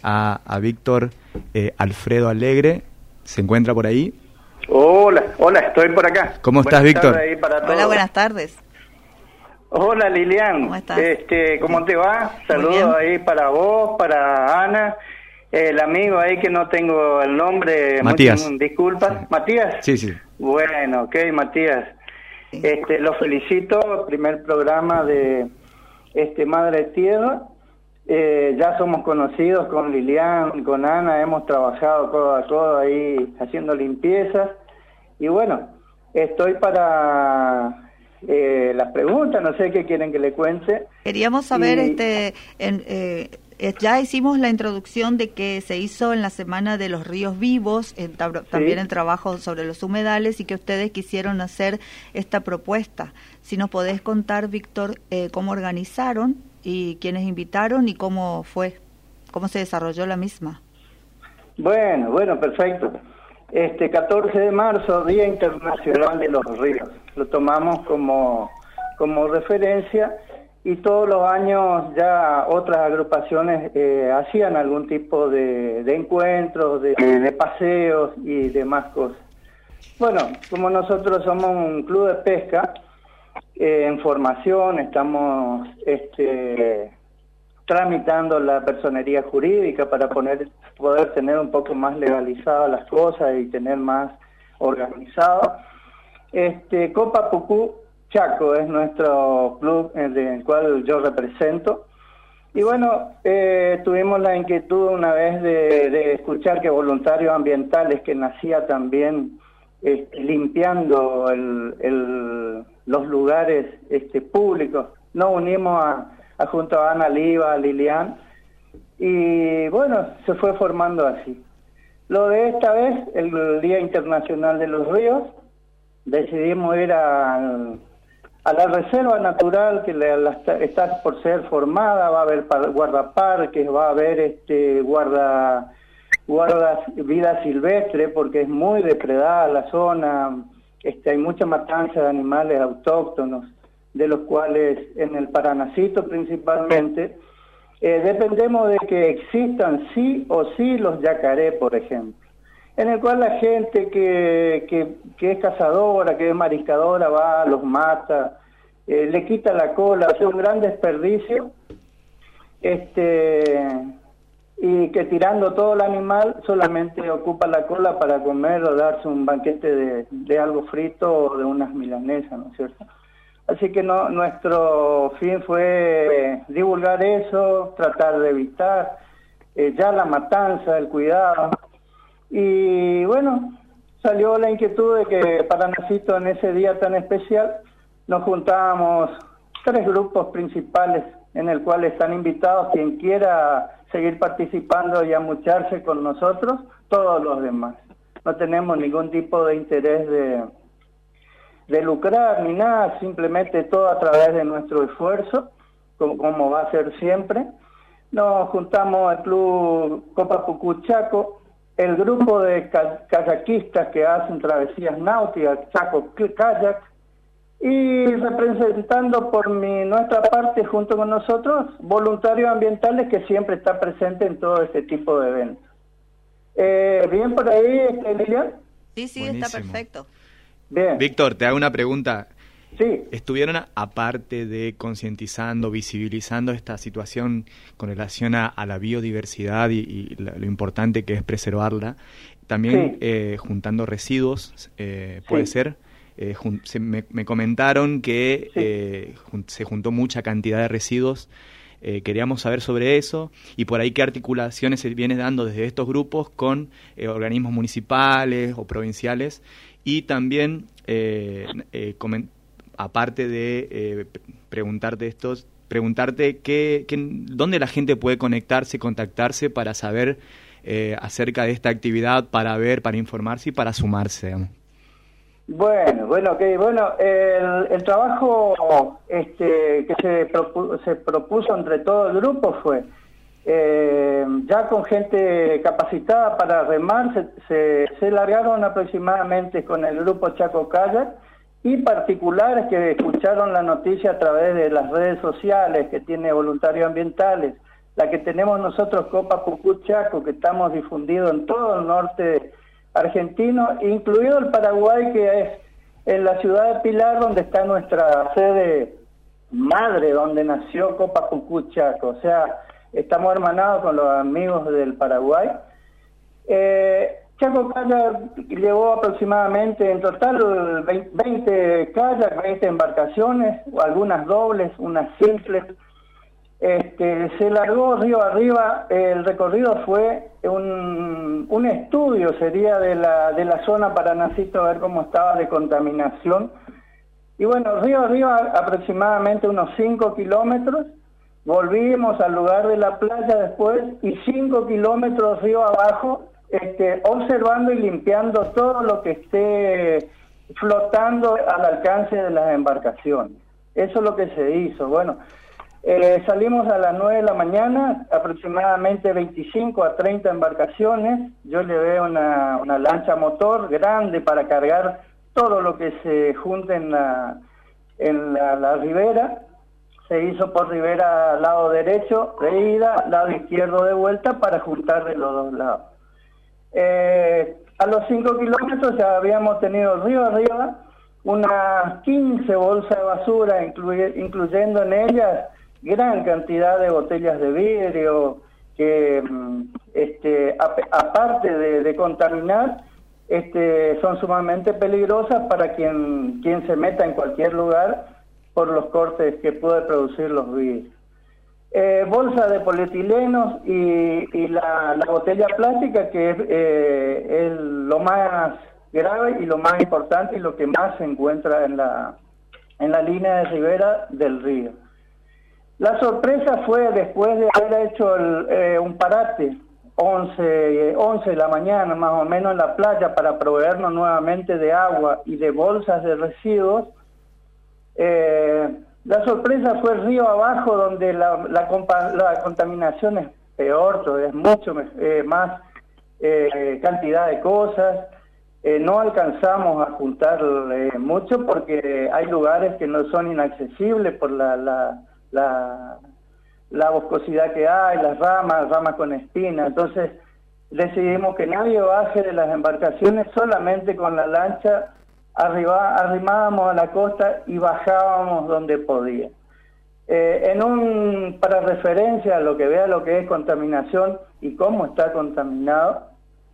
a Víctor Alfredo Alegre. ¿Se encuentra por ahí? Hola, estoy por acá. ¿Cómo estás, Víctor? Hola, buenas tardes. Hola, Lilian. ¿Cómo estás? ¿Cómo te va? Saludos ahí para vos, para Ana, el amigo ahí que no tengo el nombre. Matías. Disculpas. Sí. ¿Matías? Sí. Bueno, ok, Matías. Los felicito, primer programa de Madre Tierra. Ya somos conocidos con Lilian, con Ana, hemos trabajado codo a codo ahí haciendo limpiezas. Y bueno, estoy para las preguntas, no sé qué quieren que le cuente. Queríamos saber, ya hicimos la introducción de que se hizo en la Semana de los Ríos Vivos, también el trabajo sobre los humedales, y que ustedes quisieron hacer esta propuesta. Si nos podés contar, Víctor, cómo organizaron y quiénes invitaron y cómo se desarrolló la misma. Bueno, perfecto. 14 de marzo, Día Internacional de los Ríos. Lo tomamos como referencia, y todos los años ya otras agrupaciones hacían algún tipo de encuentros, de paseos y demás cosas. Bueno, como nosotros somos un club de pesca en formación, estamos tramitando la personería jurídica para poder tener un poco más legalizadas las cosas y tener más organizado. Copa Pucú Chaco es nuestro club del cual yo represento. Y bueno, tuvimos la inquietud una vez de escuchar que voluntarios ambientales, que nacía también limpiando los lugares públicos, nos unimos junto a Ana Liva, a Lilian, y bueno, se fue formando así. Lo de esta vez, el Día Internacional de los Ríos, decidimos ir a la reserva natural que está por ser formada. Va a haber guardaparques, va a haber guarda vida silvestre, porque es muy depredada la zona. Hay mucha matanza de animales autóctonos, de los cuales en el Paranacito principalmente dependemos de que existan sí o sí los yacaré, por ejemplo, en el cual la gente que es cazadora, que es mariscadora, va, los mata, le quita la cola, hace un gran desperdicio, y que tirando todo el animal solamente ocupa la cola para comer o darse un banquete de algo frito o de unas milanesas, ¿no es cierto? Así que nuestro fin fue divulgar eso, tratar de evitar ya la matanza, el cuidado. Y bueno, salió la inquietud de que Paranacito, en ese día tan especial, nos juntábamos 3 grupos principales en el cual están invitados quien quiera seguir participando y amucharse con nosotros, todos los demás. No tenemos ningún tipo de interés de lucrar ni nada, simplemente todo a través de nuestro esfuerzo, como va a ser siempre. Nos juntamos al Club Copa Pucú Chaco, el grupo de kayakistas que hacen travesías náuticas, Chaco Kayak, y representando por nuestra parte, junto con nosotros, voluntarios ambientales que siempre están presentes en todo este tipo de eventos. ¿Bien por ahí, Lilian? Sí, buenísimo. Está perfecto. Bien. Víctor, te hago una pregunta. Sí. ¿Estuvieron, aparte de concientizando, visibilizando esta situación con relación a la biodiversidad y lo importante que es preservarla, también juntando residuos, puede ser? Me comentaron que se juntó mucha cantidad de residuos. Queríamos saber sobre eso y por ahí qué articulaciones se viene dando desde estos grupos con organismos municipales o provinciales, y también aparte de preguntarte dónde la gente puede contactarse para saber acerca de esta actividad, para informarse y para sumarse, digamos. Bueno, el trabajo que se propuso entre todo el grupo fue ya con gente capacitada para remar. Se largaron aproximadamente con el grupo Chaco Kayak y particulares que escucharon la noticia a través de las redes sociales que tiene voluntarios ambientales, la que tenemos nosotros, Copa Pucú Chaco, que estamos difundidos en todo el norte argentino, incluido el Paraguay, que es en la ciudad de Pilar, donde está nuestra sede madre, donde nació Copa Pucú Chaco. O sea, estamos hermanados con los amigos del Paraguay. Chaco Kayak llevó aproximadamente en total 20 kayak, 20 embarcaciones, algunas dobles, unas simples. Se largó río arriba. El recorrido fue un estudio, sería de la zona Paranacito, a ver cómo estaba de contaminación. Y bueno, río arriba aproximadamente unos 5 kilómetros. Volvimos al lugar de la playa después y 5 kilómetros río abajo, observando y limpiando todo lo que esté flotando al alcance de las embarcaciones. Eso es lo que se hizo. Bueno, salimos a las 9 de la mañana, aproximadamente 25 a 30 embarcaciones. Yo llevé una lancha motor grande para cargar todo lo que se junte en la ribera. Se hizo por ribera lado derecho de ida, lado izquierdo de vuelta, para juntar de los dos lados. A los 5 kilómetros ya habíamos tenido río arriba unas 15 bolsas de basura, incluyendo en ellas gran cantidad de botellas de vidrio que, aparte de contaminar, son sumamente peligrosas para quien se meta en cualquier lugar por los cortes que puede producir los vidrios. Bolsa de polietilenos y la botella plástica, que es lo más grave y lo más importante y lo que más se encuentra en la línea de ribera del río. La sorpresa fue después de haber hecho un parate, 11 de la mañana más o menos en la playa, para proveernos nuevamente de agua y de bolsas de residuos. La sorpresa fue el río abajo, donde la contaminación es peor, es mucho más cantidad de cosas. No alcanzamos a juntar mucho porque hay lugares que no son inaccesibles por la boscosidad que hay, las ramas con espinas. Entonces decidimos que nadie baje de las embarcaciones, solamente con la lancha arrimábamos a la costa y bajábamos donde podía. Para referencia a lo que vea lo que es contaminación y cómo está contaminado,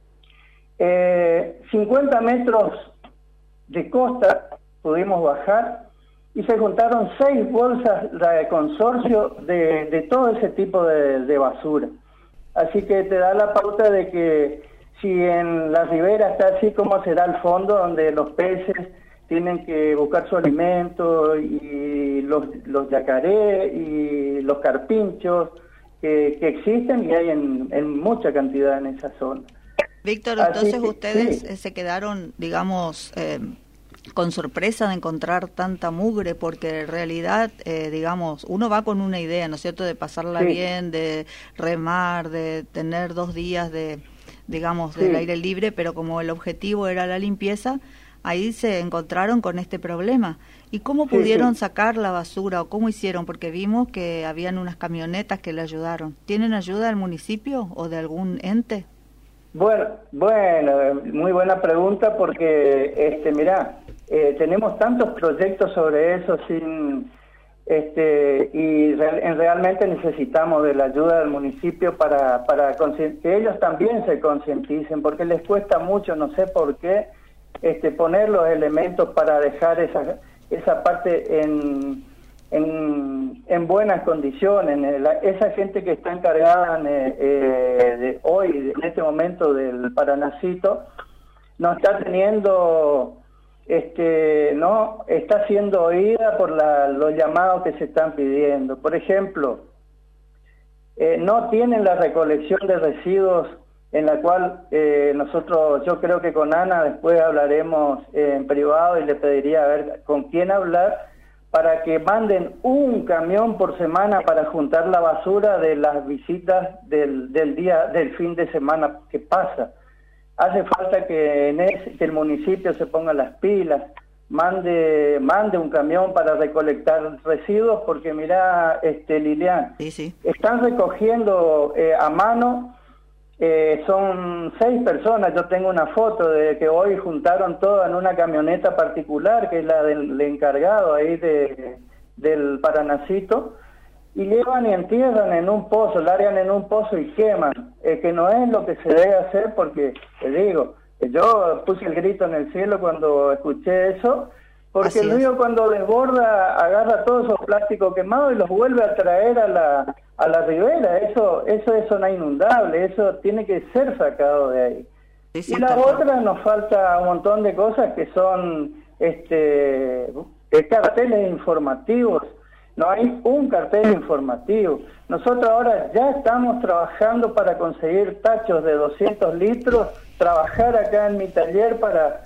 50 metros de costa pudimos bajar y se juntaron 6 bolsas de consorcio de todo ese tipo de basura. Así que te da la pauta de que si en la ribera está así, como será el fondo, donde los peces tienen que buscar su alimento, y los yacaré y los carpinchos que existen y hay en mucha cantidad en esa zona. Víctor, entonces ustedes se quedaron, digamos, con sorpresa de encontrar tanta mugre, porque en realidad, digamos, uno va con una idea, ¿no es cierto?, de pasarla bien, de remar, de tener 2 días del aire libre, pero como el objetivo era la limpieza, ahí se encontraron con este problema. ¿Y cómo pudieron sacar la basura o cómo hicieron? Porque vimos que habían unas camionetas que le ayudaron. ¿Tienen ayuda del municipio o de algún ente? Bueno, muy buena pregunta, porque tenemos tantos proyectos sobre eso realmente necesitamos de la ayuda del municipio para que ellos también se concienticen, porque les cuesta mucho, no sé por qué, poner los elementos para dejar esa parte en buenas condiciones. Esa gente que está encargada hoy, en este momento, del Paranacito, no está teniendo, no está siendo oída por los llamados que se están pidiendo. Por ejemplo, no tienen la recolección de residuos, en la cual yo creo que con Ana después hablaremos en privado y le pediría a ver con quién hablar, para que manden un camión por semana para juntar la basura de las visitas del fin de semana que pasa. Hace falta que el municipio se ponga las pilas, mande un camión para recolectar residuos, porque mirá, Lilian, sí. Están recogiendo a mano, son 6 personas, yo tengo una foto de que hoy juntaron todo en una camioneta particular, que es la del encargado ahí del Paranacito, y llevan y entierran en un pozo, largan en un pozo y queman, que no es lo que se debe hacer, porque, te digo, yo puse el grito en el cielo cuando escuché eso, porque el río cuando desborda agarra todos esos plásticos quemados y los vuelve a traer a la ribera. Eso es zona inundable, eso tiene que ser sacado de ahí. Y las otras nos falta un montón de cosas que son carteles informativos. No hay un cartel informativo. Nosotros ahora ya estamos trabajando para conseguir tachos de 200 litros, trabajar acá en mi taller para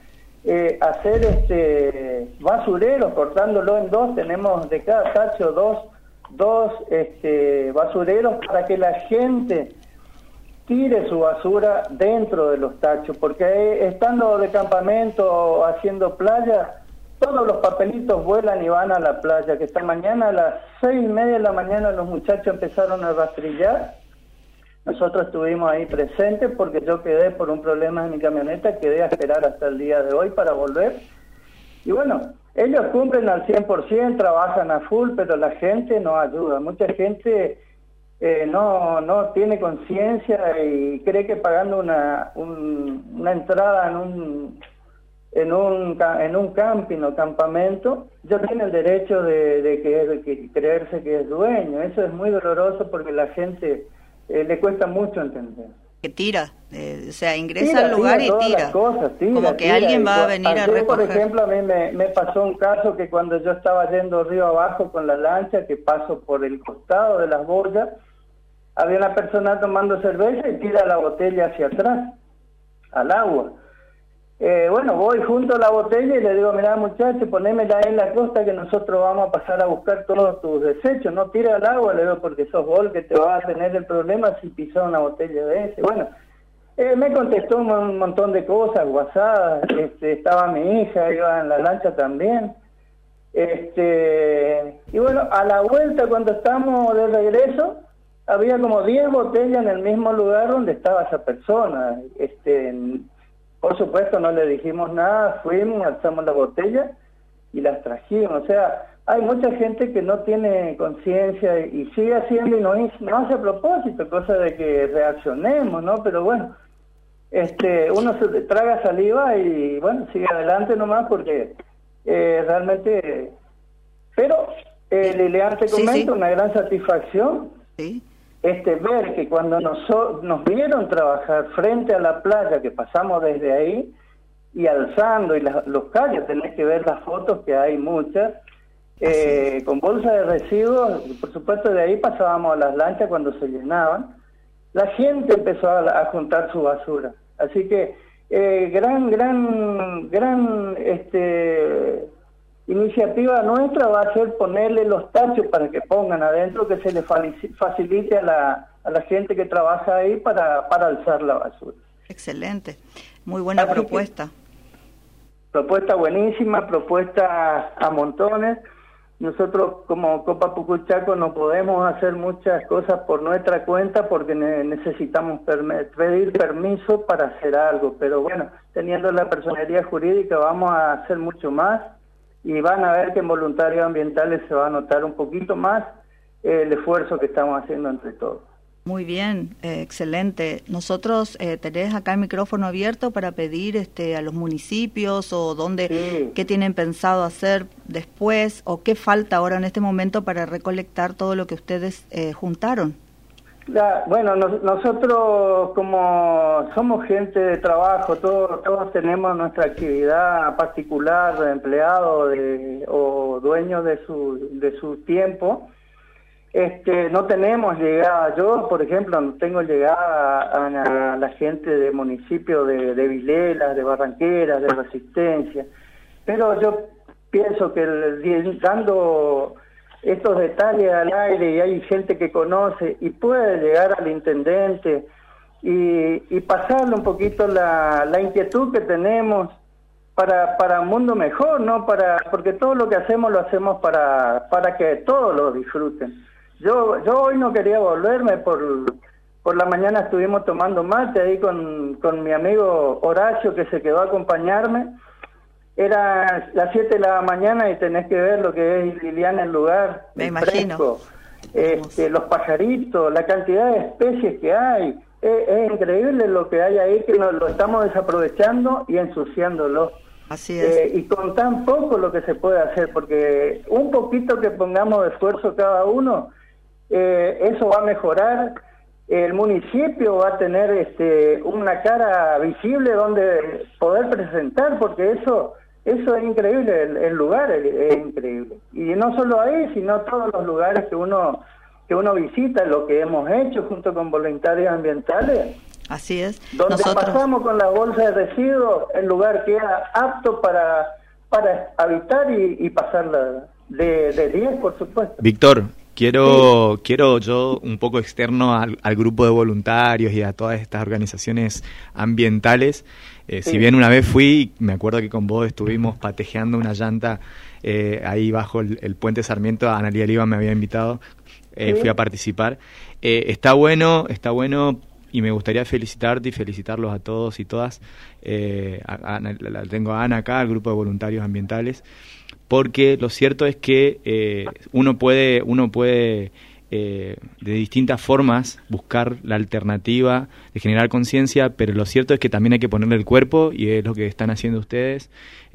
hacer basureros, cortándolo en 2, tenemos de cada tacho dos basureros para que la gente tire su basura dentro de los tachos, porque estando de campamento o haciendo playa, todos los papelitos vuelan y van a la playa, que esta mañana a las 6:30 de la mañana los muchachos empezaron a rastrillar. Nosotros estuvimos ahí presentes porque yo quedé por un problema en mi camioneta, quedé a esperar hasta el día de hoy para volver. Y bueno, ellos cumplen al 100%, trabajan a full, pero la gente no ayuda. Mucha gente no tiene conciencia y cree que pagando una entrada en un camping o campamento, ya tiene el derecho de creerse que es dueño. Eso es muy doloroso porque la gente le cuesta mucho entender. Que tira, o sea, ingresa al lugar y tira. Como que alguien va a venir a recoger. Por ejemplo, a mí me pasó un caso que cuando yo estaba yendo río abajo con la lancha, que paso por el costado de las boyas, había una persona tomando cerveza y tira la botella hacia atrás, al agua. Bueno, voy junto a la botella y le digo, mirá muchacho, ponémela ahí en la costa que nosotros vamos a pasar a buscar todos tus desechos, no tires al agua, le digo, porque sos vos que te vas a tener el problema si pisas una botella de ese. Bueno, me contestó un montón de cosas, WhatsApp, estaba mi hija, iba en la lancha también. Y bueno, a la vuelta cuando estamos de regreso, había como 10 botellas en el mismo lugar donde estaba esa persona. Por supuesto no le dijimos nada, fuimos, alzamos la botella y las trajimos. O sea, hay mucha gente que no tiene conciencia y sigue haciendo y no hace a propósito, cosa de que reaccionemos, ¿no? Pero bueno, uno se traga saliva y bueno, sigue adelante nomás porque realmente... Pero, Lilian, te comento, una gran satisfacción. Sí. Ver que cuando nos vieron trabajar frente a la playa, que pasamos desde ahí, y alzando, y los callos, tenés que ver las fotos, que hay muchas, con bolsas de residuos, por supuesto de ahí pasábamos a las lanchas cuando se llenaban, la gente empezó a juntar su basura. Así que, gran iniciativa nuestra va a ser ponerle los tachos para que pongan adentro, que se le facilite a la gente que trabaja ahí para alzar la basura. Excelente, muy buena propuesta. Propuesta buenísima, propuesta a montones. Nosotros como Copa Pucú Chaco no podemos hacer muchas cosas por nuestra cuenta porque necesitamos pedir permiso para hacer algo, pero bueno, teniendo la personería jurídica vamos a hacer mucho más. Y van a ver que en voluntarios ambientales se va a notar un poquito más el esfuerzo que estamos haciendo entre todos. Muy bien, excelente. Nosotros tenés acá el micrófono abierto para pedir a los municipios o qué tienen pensado hacer después o qué falta ahora en este momento para recolectar todo lo que ustedes juntaron. Bueno, nosotros como somos gente de trabajo, todos tenemos nuestra actividad particular de empleado o dueño de su tiempo. No tenemos llegada, yo por ejemplo no tengo llegada a la gente de municipio de Vilelas, de Barranqueras, de Resistencia, pero yo pienso que dando estos detalles al aire y hay gente que conoce y puede llegar al intendente y pasarle un poquito la inquietud que tenemos para un mundo mejor, ¿no? Porque todo lo que hacemos lo hacemos para que todos lo disfruten. Yo hoy no quería volverme, por la mañana estuvimos tomando mate ahí con mi amigo Horacio, que se quedó a acompañarme. Era las 7 de la mañana y tenés que ver lo que es Liliana el lugar. Me imagino. Fresco, los pajaritos, la cantidad de especies que hay. Es increíble lo que hay ahí, que lo estamos desaprovechando y ensuciándolo. Así es. Y con tan poco lo que se puede hacer, porque un poquito que pongamos de esfuerzo cada uno, eso va a mejorar. El municipio va a tener una cara visible donde poder presentar, porque eso es increíble, el lugar es increíble. Y no solo ahí, sino todos los lugares que uno visita, lo que hemos hecho junto con voluntarios ambientales. Así es. Donde pasamos con la bolsa de residuos, el lugar queda apto para habitar y pasarla de 10, por supuesto. Víctor, quiero yo, un poco externo al grupo de voluntarios y a todas estas organizaciones ambientales. Si bien una vez fui, me acuerdo que con vos estuvimos patejeando una llanta ahí bajo el puente Sarmiento, Analía Oliva me había invitado, fui a participar. Está bueno, y me gustaría felicitarte y felicitarlos a todos y todas. Tengo a Ana acá, al grupo de voluntarios ambientales, porque lo cierto es que uno puede de distintas formas buscar la alternativa de generar conciencia, pero lo cierto es que también hay que ponerle el cuerpo, y es lo que están haciendo ustedes,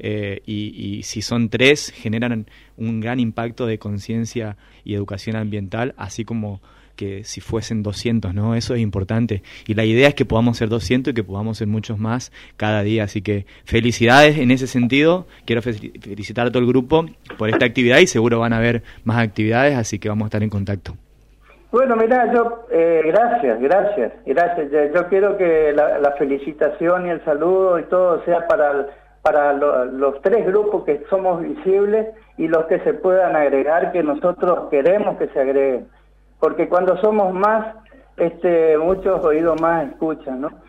y si son 3, generan un gran impacto de conciencia y educación ambiental, así como que si fuesen 200, ¿no? Eso es importante. Y la idea es que podamos ser 200 y que podamos ser muchos más cada día. Así que felicidades en ese sentido. Quiero felicitar a todo el grupo por esta actividad y seguro van a haber más actividades, así que vamos a estar en contacto. Bueno, mira, gracias. Yo quiero que la felicitación y el saludo y todo sea para los 3 grupos que somos visibles y los que se puedan agregar, que nosotros queremos que se agreguen. Porque cuando somos más, muchos oídos más escuchan, ¿no?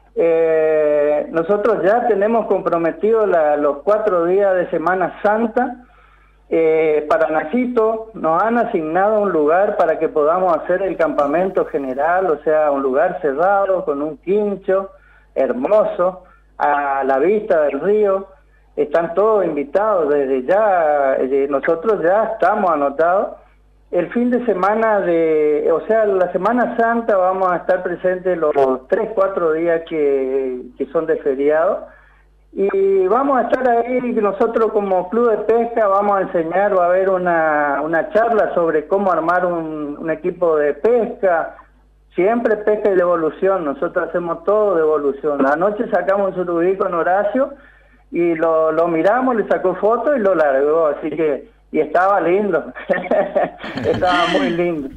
Nosotros ya tenemos comprometido los 4 días de Semana Santa. Para Nacito nos han asignado un lugar para que podamos hacer el campamento general, o sea, un lugar cerrado con un quincho hermoso a la vista del río. Están todos invitados desde ya, nosotros ya estamos anotados. El fin de semana la Semana Santa vamos a estar presentes los 3-4 días que son de feriado, y vamos a estar ahí. Nosotros como Club de Pesca vamos a enseñar, va a haber una charla sobre cómo armar un equipo de pesca, siempre pesca y devolución. Nosotros hacemos todo devolución. Anoche sacamos un surubí con Horacio y lo miramos, le sacó foto y lo largó, así que y estaba lindo, estaba muy lindo.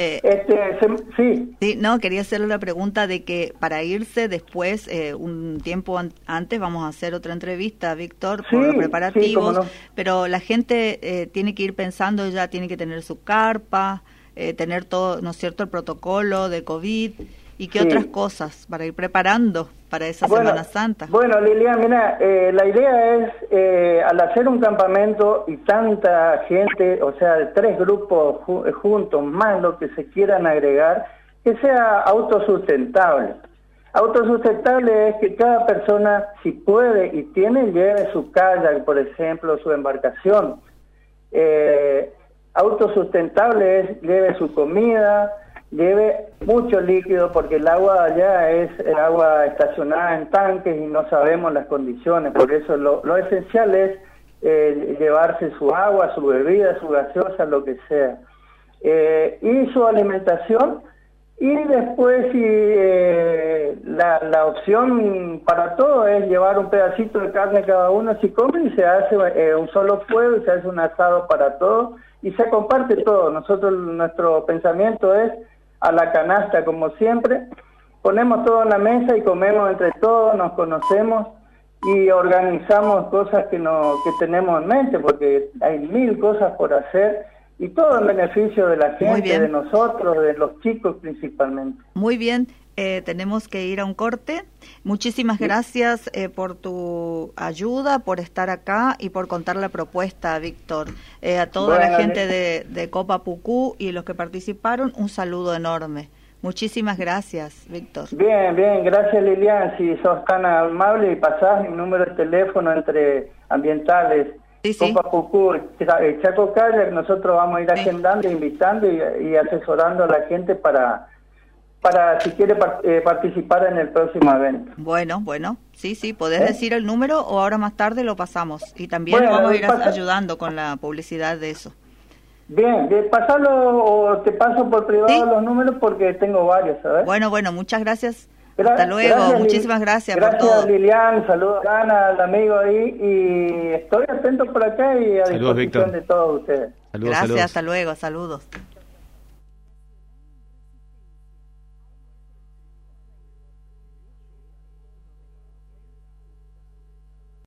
Sí, no, quería hacerle la pregunta de que para irse después, un tiempo antes, vamos a hacer otra entrevista, Víctor, por los preparativos, sí, cómo no. Pero la gente tiene que ir pensando, ya tiene que tener su carpa, tener todo, ¿no es cierto?, el protocolo de COVID, y qué otras cosas para ir preparando para esa Semana Santa. Bueno, Lilian, mira, la idea es, al hacer un campamento y tanta gente, o sea, 3 grupos juntos, más lo que se quieran agregar, que sea autosustentable. Autosustentable es que cada persona, si puede y tiene, lleve su kayak, por ejemplo, su embarcación. Autosustentable es lleve su comida, lleve mucho líquido, porque el agua allá es agua estacionada en tanques y no sabemos las condiciones. Por eso lo esencial es llevarse su agua, su bebida, su gaseosa, lo que sea. Y su alimentación. Y después la opción para todo es llevar un pedacito de carne cada uno si come, y se hace un solo fuego y se hace un asado para todos y se comparte todo. Nuestro pensamiento es a la canasta, como siempre, ponemos todo en la mesa y comemos entre todos, nos conocemos y organizamos cosas que tenemos en mente, porque hay 1000 cosas por hacer, y todo en beneficio de la gente, de nosotros, de los chicos principalmente. Muy bien. tenemos que ir a un corte. Muchísimas gracias por tu ayuda, por estar acá y por contar la propuesta, Víctor. A toda la gente de Copa Pucú y los que participaron, un saludo enorme. Muchísimas gracias, Víctor. Bien, gracias, Lilian. Si sos tan amable y pasás mi número de teléfono entre ambientales, sí. Copa Pucú, Chaco Kayak, nosotros vamos a ir agendando, invitando y asesorando a la gente para si quiere participar en el próximo evento. Bueno, sí, podés decir el número o ahora más tarde lo pasamos. Y también vamos a ir ayudando con la publicidad de eso. Bien, pasarlo o te paso por privado los números porque tengo varios, ¿sabes? Bueno, muchas gracias. Hasta luego, muchísimas gracias por todo. Gracias, Lilian, saludos a Ana, al amigo ahí, y estoy atento por acá y a disposición de todos ustedes. Gracias, hasta luego, saludos.